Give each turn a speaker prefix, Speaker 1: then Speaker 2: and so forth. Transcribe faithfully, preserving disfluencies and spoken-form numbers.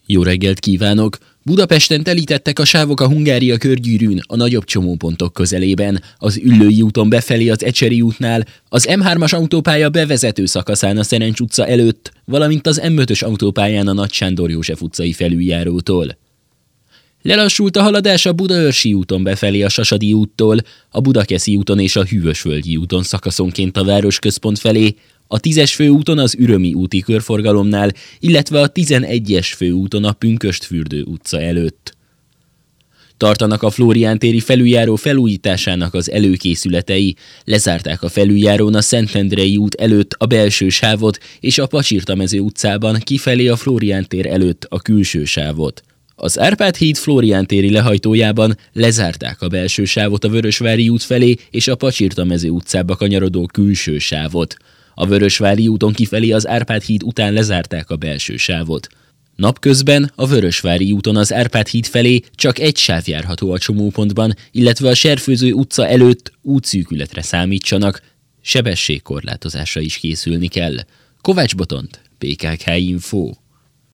Speaker 1: Jó reggelt kívánok! Budapesten telítettek a sávok a Hungária körgyűrűn, a nagyobb csomópontok közelében, az Üllői úton befelé az Ecseri útnál, az em hármas autópálya bevezető szakaszán a Szerencs utca előtt, valamint az em ötös autópályán a Nagy Sándor József utcai felüljárótól. Lelassult a haladás a Budaörsi úton befelé a Sasadi úttól, a Budakeszi úton és a Hűvösvölgyi úton szakaszonként a városközpont felé, a tízes főúton az Ürömi úti körforgalomnál, illetve a tizenegyes főúton a Pünkösdfürdő utca előtt. Tartanak a Flórián téri felüljáró felújításának az előkészületei, lezárták a felüljárón a Szentendrei út előtt a belső sávot és a Pacsirtamező utcában kifelé a Flórián tér előtt a külső sávot. Az Árpád híd Flórián téri lehajtójában lezárták a belső sávot a Vörösvári út felé és a Pacsirtamező utcába kanyarodó külső sávot. A Vörösvári úton kifelé az Árpád híd után lezárták a belső sávot. Napközben a Vörösvári úton az Árpád híd felé csak egy sáv járható a csomópontban, illetve a Serfőző utca előtt útszűkületre számítsanak, sebességkorlátozásra is készülni kell. Kovács Botont, pé ká ká Info.